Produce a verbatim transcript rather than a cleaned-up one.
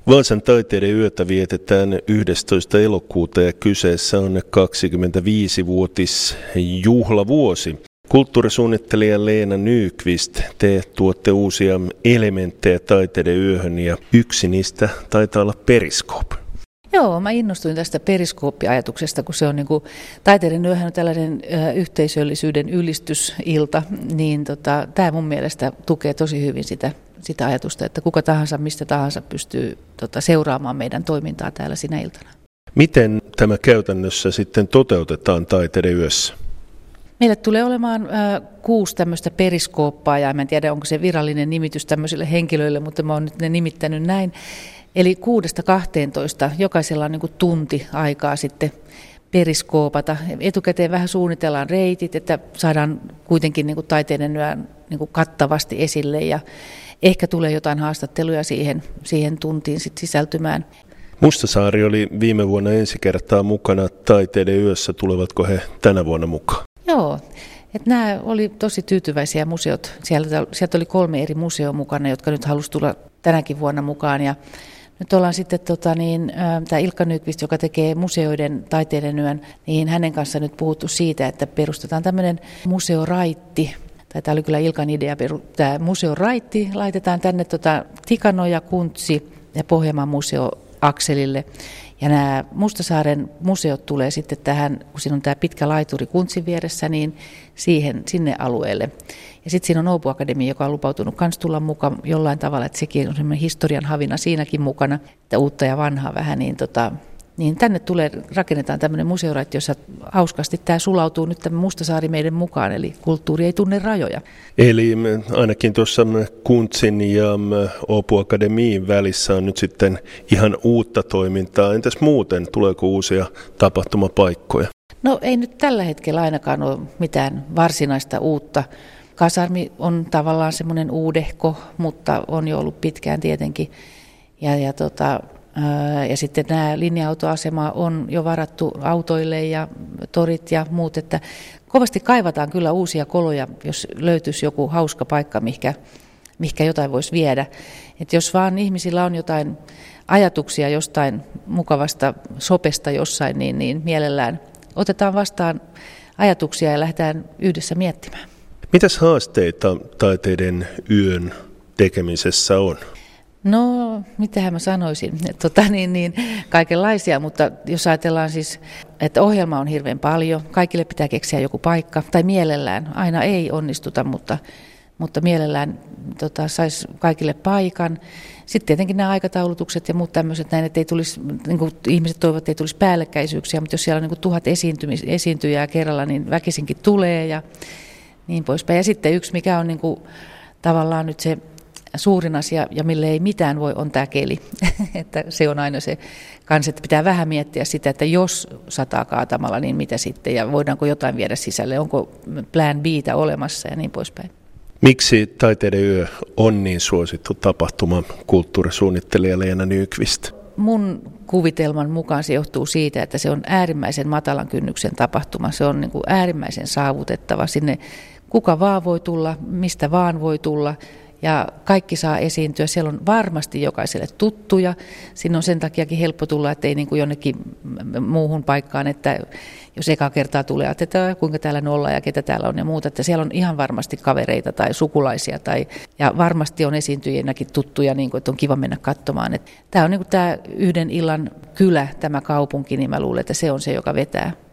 Vaasan taiteiden yötä vietetään yhdestoista elokuuta ja kyseessä on kaksikymmentäviisivuotis juhlavuosi. Kulttuurisuunnittelija Leena Nyqvist, te tuotte uusia elementtejä taiteiden yöhön ja yksi niistä taitaa olla periskoop. Joo, mä innostuin tästä periskooppiajatuksesta, kun se on niin kuin, taiteiden yöhän on tällainen ö, yhteisöllisyyden ylistysilta, niin tota, tämä mun mielestä tukee tosi hyvin sitä, sitä ajatusta, että kuka tahansa, mistä tahansa pystyy tota, seuraamaan meidän toimintaa täällä sinä iltana. Miten tämä käytännössä sitten toteutetaan taiteiden yössä? Meille tulee olemaan äh, kuusi tämmöistä periskooppaa, ja en tiedä, onko se virallinen nimitys tämmöisille henkilöille, mutta mä oon nyt ne nimittänyt näin. Eli kuudesta kahteentoista jokaisella on niin kuin tunti aikaa sitten periskoopata. Etukäteen vähän suunnitellaan reitit, että saadaan kuitenkin niin kuin taiteiden yön niin kuin kattavasti esille, ja ehkä tulee jotain haastatteluja siihen, siihen tuntiin sit sisältymään. Mustasaari oli viime vuonna ensi kertaa mukana taiteiden yössä. Tulevatko he tänä vuonna mukaan? Joo, että nämä oli tosi tyytyväisiä museot. Sieltä, sieltä oli kolme eri museoa mukana, jotka nyt halusi tulla tänäkin vuonna mukaan. Ja nyt ollaan sitten, tota, niin, tämä Ilkka Nyqvist, joka tekee museoiden taiteiden yön, niin hänen kanssa nyt puhuttu siitä, että perustetaan tämmöinen museoraitti. Tai tämä oli kyllä Ilkan idea, tämä museoraitti laitetaan tänne tota, Tikanoja, Kuntsi ja Pohjanmaan museo akselille. Ja nämä Mustasaaren museot tulee sitten tähän, kun siinä on tämä pitkä laituri Kuntsin vieressä, niin siihen, sinne alueelle. Ja sitten siinä on Åbo Akademi, joka on lupautunut kans tulla mukaan jollain tavalla, että sekin on semmoinen historian havina siinäkin mukana, että uutta ja vanhaa vähän, niin, tota, niin tänne tulee, rakennetaan tämmöinen museoraitti, jossa hauskasti tämä sulautuu nyt tämä Mustasaari meidän mukaan, eli kulttuuri ei tunne rajoja. Eli ainakin tuossa Kuntsin ja Åbo Akademiin välissä on nyt sitten ihan uutta toimintaa. Entäs muuten, tuleeko uusia tapahtumapaikkoja? No ei nyt tällä hetkellä ainakaan ole mitään varsinaista uutta. Kasarmi on tavallaan semmoinen uudehko, mutta on jo ollut pitkään tietenkin. Ja, ja, tota, ää, ja sitten nämä linja-autoasema on jo varattu autoille ja torit ja muut. Että kovasti kaivataan kyllä uusia koloja, jos löytyisi joku hauska paikka, mihinkä, mihinkä jotain voisi viedä. Et jos vaan ihmisillä on jotain ajatuksia jostain mukavasta sopesta jossain, niin, niin mielellään otetaan vastaan ajatuksia ja lähdetään yhdessä miettimään. Mitäs haasteita taiteiden yön tekemisessä on? No, mitähän mä sanoisin, tota, niin, niin, kaikenlaisia, mutta jos ajatellaan siis, että ohjelma on hirveän paljon, kaikille pitää keksiä joku paikka, tai mielellään, aina ei onnistuta, mutta, mutta mielellään tota, saisi kaikille paikan. Sitten tietenkin nämä aikataulutukset ja muut tämmöiset, näin, että ei tulisi, niin kuin ihmiset toivovat, että ei tulisi päällekkäisyyksiä, mutta jos siellä on niin kuin tuhat esiintyjää kerralla, niin väkisinkin tulee ja niin poispäin. Ja sitten yksi, mikä on niin kuin, tavallaan nyt se suurin asia ja mille ei mitään voi, on tämä keli. Että se on aina se kans, että pitää vähän miettiä sitä, että jos sataa kaatamalla, niin mitä sitten ja voidaanko jotain viedä sisälle, onko plan B:tä olemassa ja niin poispäin. Miksi taiteiden yö on niin suosittu tapahtuma, kulttuurisuunnittelija Leena Nyqvist? Mun kuvitelman mukaan se johtuu siitä, että se on äärimmäisen matalan kynnyksen tapahtuma. Se on niin kuin äärimmäisen saavutettava. Sinne kuka vaan voi tulla, mistä vaan voi tulla ja kaikki saa esiintyä. Siellä on varmasti jokaiselle tuttuja. Siinä on sen takiakin helppo tulla, ettei niin kuin jonnekin muuhun paikkaan, että jos eka kertaa tulee, että kuinka täällä ollaan ja ketä täällä on ja muuta. Että siellä on ihan varmasti kavereita tai sukulaisia tai, ja varmasti on esiintyjänäkin tuttuja, niin kuin, että on kiva mennä katsomaan. Että tämä on niin kuin tämä yhden illan kylä, tämä kaupunki, niin mä luulen, että se on se, joka vetää.